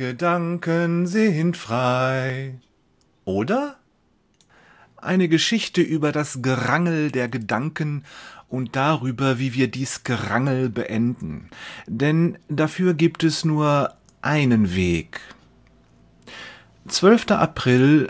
Gedanken sind frei. Oder? Eine Geschichte über das Gerangel der Gedanken und darüber, wie wir dies Gerangel beenden. Denn dafür gibt es nur einen Weg. 12. April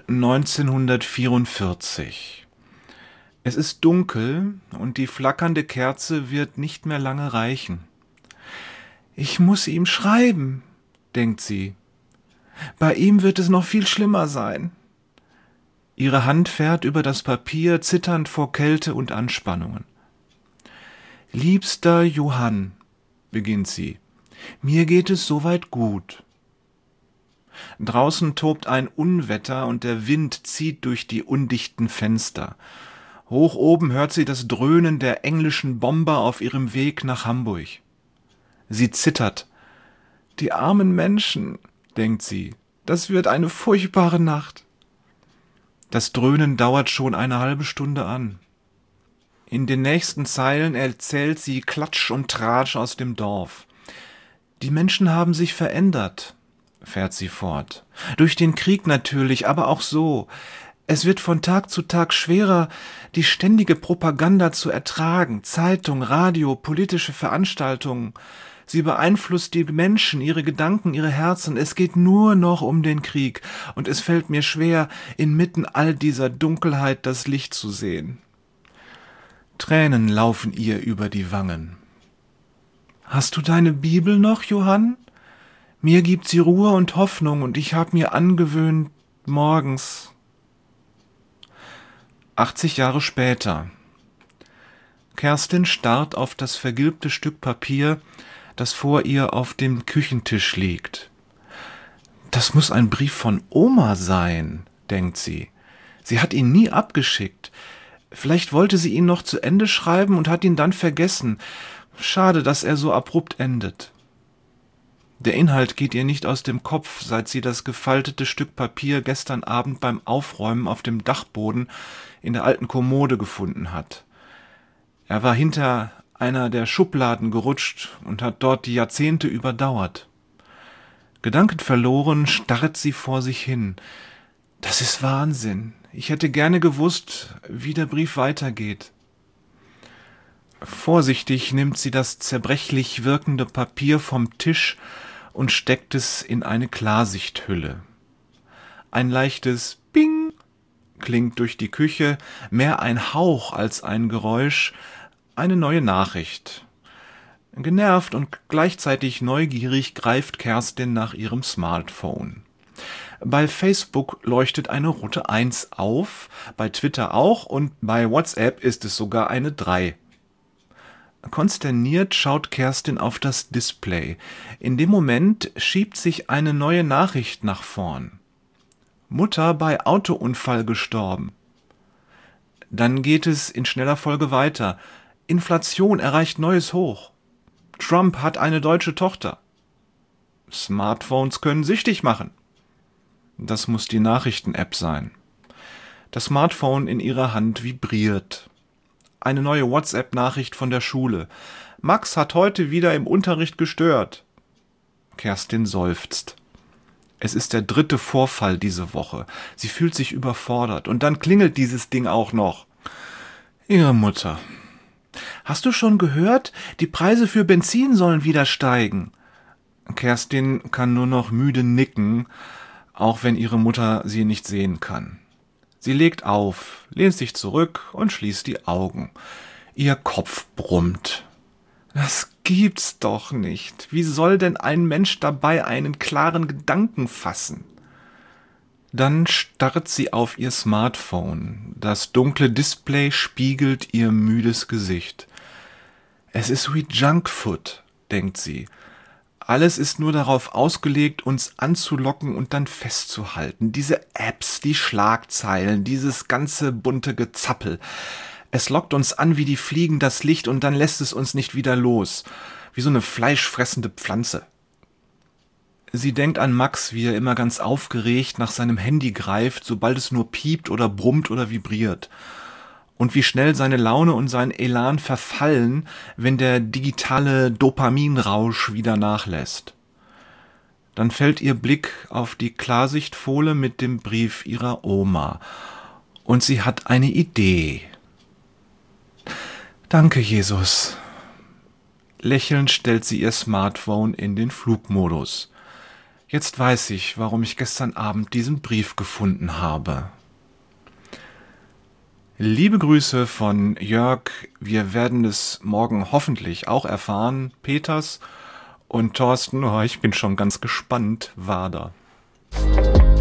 1944. Es ist dunkel und die flackernde Kerze wird nicht mehr lange reichen. Ich muss ihm schreiben, denkt sie. Bei ihm wird es noch viel schlimmer sein. Ihre Hand fährt über das Papier, zitternd vor Kälte und Anspannungen. Liebster Johann, beginnt sie, mir geht es soweit gut. Draußen tobt ein Unwetter und der Wind zieht durch die undichten Fenster. Hoch oben hört sie das Dröhnen der englischen Bomber auf ihrem Weg nach Hamburg. Sie zittert. Die armen Menschen, denkt sie, das wird eine furchtbare Nacht. Das Dröhnen dauert schon eine halbe Stunde an. In den nächsten Zeilen erzählt sie Klatsch und Tratsch aus dem Dorf. Die Menschen haben sich verändert, fährt sie fort. Durch den Krieg natürlich, aber auch so. Es wird von Tag zu Tag schwerer, die ständige Propaganda zu ertragen. Zeitung, Radio, politische Veranstaltungen. Sie beeinflusst die Menschen, ihre Gedanken, ihre Herzen. Es geht nur noch um den Krieg. Und es fällt mir schwer, inmitten all dieser Dunkelheit das Licht zu sehen. Tränen laufen ihr über die Wangen. Hast du deine Bibel noch, Johann? Mir gibt sie Ruhe und Hoffnung und ich habe mir angewöhnt, morgens. 80 Jahre später. Kerstin starrt auf das vergilbte Stück Papier, das vor ihr auf dem Küchentisch liegt. Das muss ein Brief von Oma sein, denkt sie. Sie hat ihn nie abgeschickt. Vielleicht wollte sie ihn noch zu Ende schreiben und hat ihn dann vergessen. Schade, dass er so abrupt endet. Der Inhalt geht ihr nicht aus dem Kopf, seit sie das gefaltete Stück Papier gestern Abend beim Aufräumen auf dem Dachboden in der alten Kommode gefunden hat. Er war hinter einer der Schubladen gerutscht und hat dort die Jahrzehnte überdauert. Gedankenverloren starrt sie vor sich hin. Das ist Wahnsinn. Ich hätte gerne gewusst, wie der Brief weitergeht. Vorsichtig nimmt sie das zerbrechlich wirkende Papier vom Tisch und steckt es in eine Klarsichthülle. Ein leichtes Bing klingt durch die Küche, mehr ein Hauch als ein Geräusch, eine neue Nachricht. Genervt und gleichzeitig neugierig greift Kerstin nach ihrem Smartphone. Bei Facebook leuchtet eine rote 1 auf, bei Twitter auch und bei WhatsApp ist es sogar eine 3. Konsterniert schaut Kerstin auf das Display. In dem Moment schiebt sich eine neue Nachricht nach vorn. Mutter bei Autounfall gestorben. Dann geht es in schneller Folge weiter. Inflation erreicht neues Hoch. Trump hat eine deutsche Tochter. Smartphones können süchtig machen. Das muss die Nachrichten-App sein. Das Smartphone in ihrer Hand vibriert. Eine neue WhatsApp-Nachricht von der Schule. Max hat heute wieder im Unterricht gestört. Kerstin seufzt. Es ist der 3. Vorfall diese Woche. Sie fühlt sich überfordert. Und dann klingelt dieses Ding auch noch. Ihre Mutter. Hast du schon gehört? Die Preise für Benzin sollen wieder steigen. Kerstin kann nur noch müde nicken, auch wenn ihre Mutter sie nicht sehen kann. Sie legt auf, lehnt sich zurück und schließt die Augen. Ihr Kopf brummt. Das gibt's doch nicht. Wie soll denn ein Mensch dabei einen klaren Gedanken fassen? Dann starrt sie auf ihr Smartphone. Das dunkle Display spiegelt ihr müdes Gesicht. Es ist wie Junkfood, denkt sie. Alles ist nur darauf ausgelegt, uns anzulocken und dann festzuhalten. Diese Apps, die Schlagzeilen, dieses ganze bunte Gezappel. Es lockt uns an wie die Fliegen das Licht und dann lässt es uns nicht wieder los. Wie so eine fleischfressende Pflanze. Sie denkt an Max, wie er immer ganz aufgeregt nach seinem Handy greift, sobald es nur piept oder brummt oder vibriert. Und wie schnell seine Laune und sein Elan verfallen, wenn der digitale Dopaminrausch wieder nachlässt. Dann fällt ihr Blick auf die Klarsichtfolie mit dem Brief ihrer Oma und sie hat eine Idee. Danke, Jesus. Lächelnd stellt sie ihr Smartphone in den Flugmodus. Jetzt weiß ich, warum ich gestern Abend diesen Brief gefunden habe. Liebe Grüße von Jörg. Wir werden es morgen hoffentlich auch erfahren. Peters und Thorsten, ich bin schon ganz gespannt, Wader.